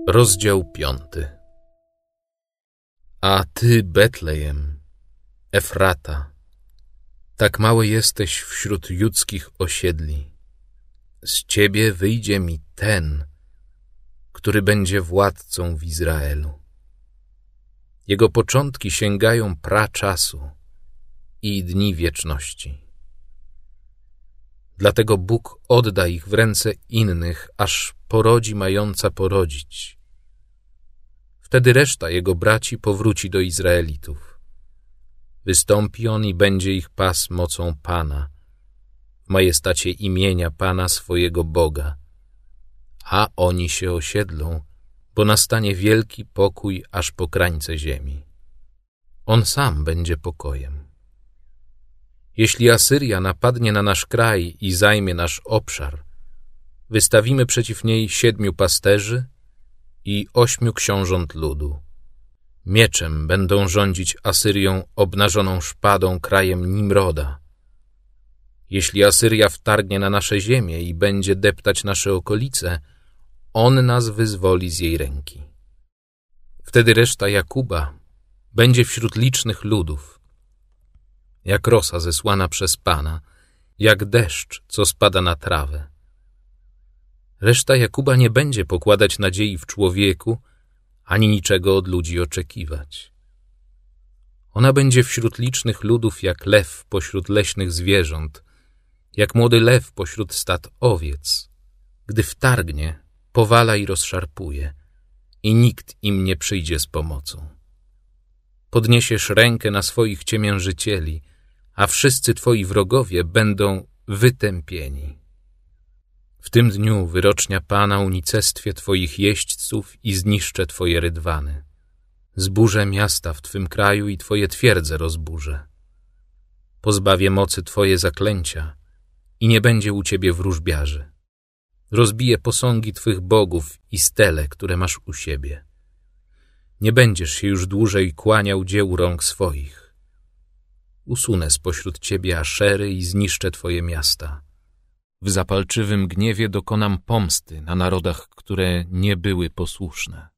Rozdział 5. A ty, Betlejem, Efrata, tak mały jesteś wśród judzkich osiedli. Z ciebie wyjdzie mi ten, który będzie władcą w Izraelu. Jego początki sięgają praczasu i dni wieczności. Dlatego Bóg odda ich w ręce innych, aż porodzi mająca porodzić. Wtedy reszta jego braci powróci do Izraelitów. Wystąpi on i będzie ich pasł mocą Pana, w majestacie imienia Pana swojego Boga. A oni się osiedlą, bo nastanie wielki pokój aż po krańce ziemi. On sam będzie pokojem. Jeśli Asyria napadnie na nasz kraj i zajmie nasz obszar, wystawimy przeciw niej 7 pasterzy i 8 książąt ludu. Mieczem będą rządzić Asyrią obnażoną szpadą krajem Nimroda. Jeśli Asyria wtargnie na nasze ziemię i będzie deptać nasze okolice, on nas wyzwoli z jej ręki. Wtedy reszta Jakuba będzie wśród licznych ludów, jak rosa zesłana przez Pana, jak deszcz, co spada na trawę. Reszta Jakuba nie będzie pokładać nadziei w człowieku, ani niczego od ludzi oczekiwać. Ona będzie wśród licznych ludów jak lew pośród leśnych zwierząt, jak młody lew pośród stad owiec. Gdy wtargnie, powala i rozszarpuje, i nikt im nie przyjdzie z pomocą. Podniesiesz rękę na swoich ciemiężycieli, a wszyscy twoi wrogowie będą wytępieni. W tym dniu wyrocznia Pana unicestwię twoich jeźdźców i zniszczę twoje rydwany. Zburzę miasta w twym kraju i twoje twierdze rozburzę. Pozbawię mocy twoje zaklęcia i nie będzie u ciebie wróżbiarzy. Rozbiję posągi twych bogów i stele, które masz u siebie. Nie będziesz się już dłużej kłaniał dziełu rąk swoich. Usunę spośród ciebie Aszery i zniszczę twoje miasta. W zapalczywym gniewie dokonam pomsty na narodach, które nie były posłuszne.